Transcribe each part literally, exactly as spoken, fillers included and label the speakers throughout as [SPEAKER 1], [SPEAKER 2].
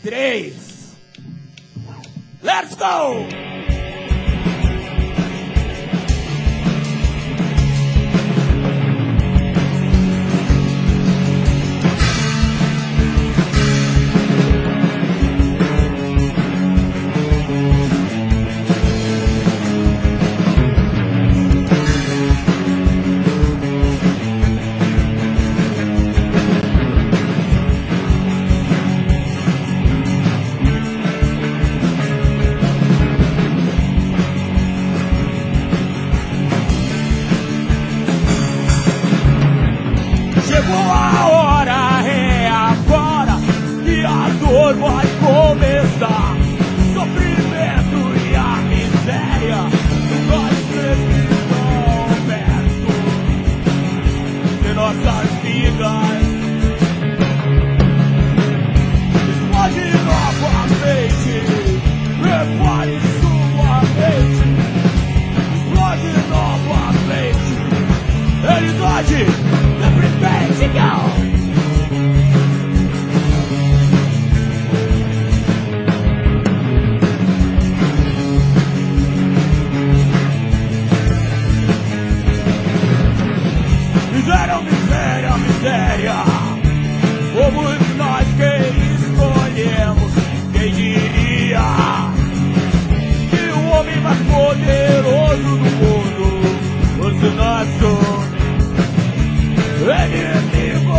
[SPEAKER 1] três. Let's go! Chegou a hora, é agora que a dor vai começar. Sofrimento e a miséria nós precisamos perto de nossas vidas. Explode novamente, prepare sua mente. Explode novamente, realidade. Ready to go! Miséria, miséria, miséria. Fomos nós quem escolhemos. Quem diria que o homem mais poderoso do mundo fosse o nosso inimigo.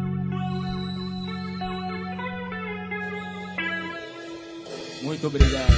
[SPEAKER 1] Muito obrigado.